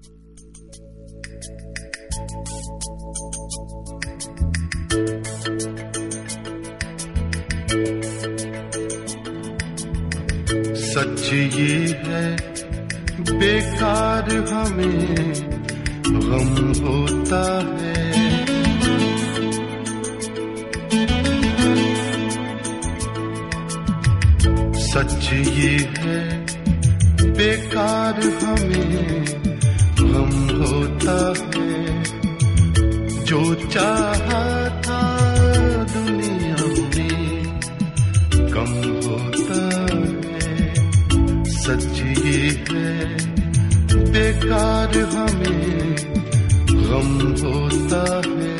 सच ये है बेकार हमें गम होता है, सच ये है बेकार हमें गम होता है। जो चाहा था दुनिया में कम होता है, सच ये है बेकार हमें गम होता है।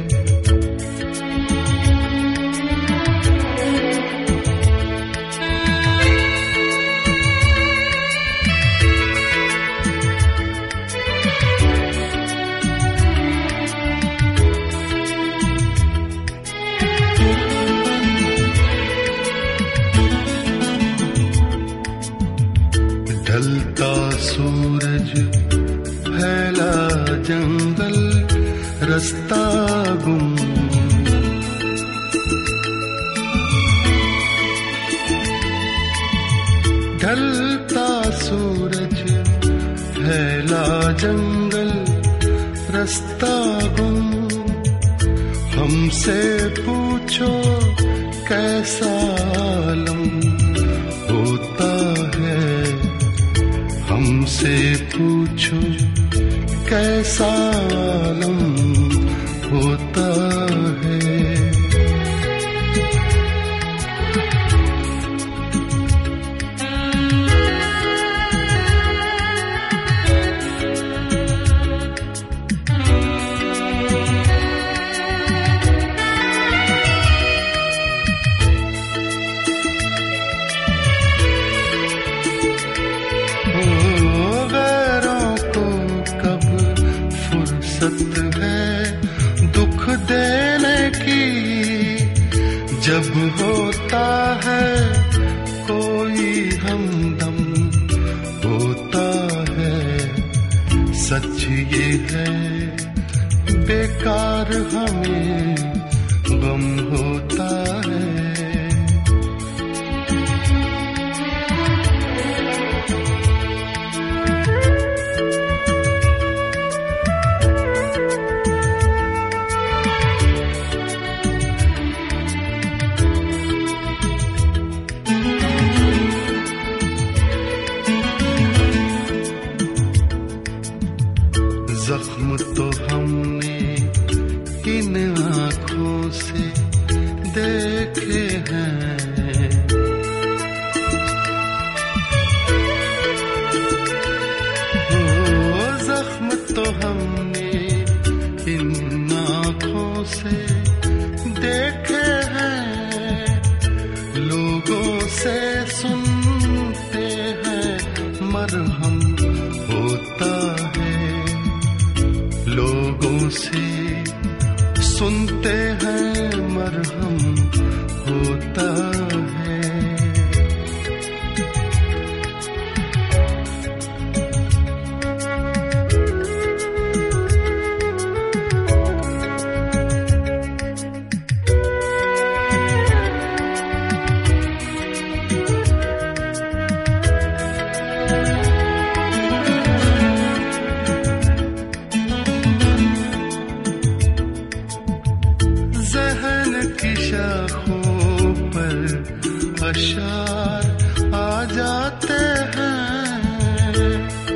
ढलता सूरज फैला जंगल रास्ता गुम, ढलता सूरज फैला जंगल रास्ता गुम। हमसे पूछो कैसा आलम होता है, हमसे पूछो कैसा आलम होता है। है दुख देने की जब होता है कोई हमदम होता है। सच ये है बेकार हमें गम होता है। जख्म तो हमने इन आँखों से देखे हैं, ओ जख्म तो हमने इन आँखों से देखे हैं। लोगों से सुनते हैं मरहम होता है, लोगों से सुनते हैं मरहम होता है। शाखों पर अशार आ जाते हैं,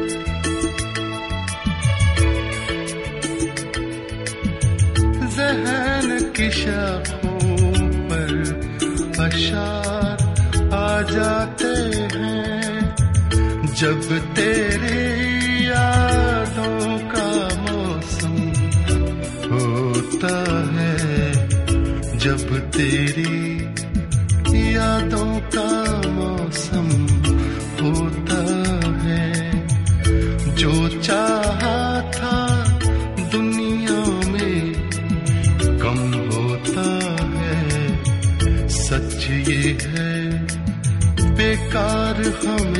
ज़हन की शाखों पर अशार आ जाते हैं। जब तेरी यादों का मौसम होता है, जब तेरी यादों का मौसम होता है। जो चाहा था दुनिया में कम होता है। सच ये है बेकार हम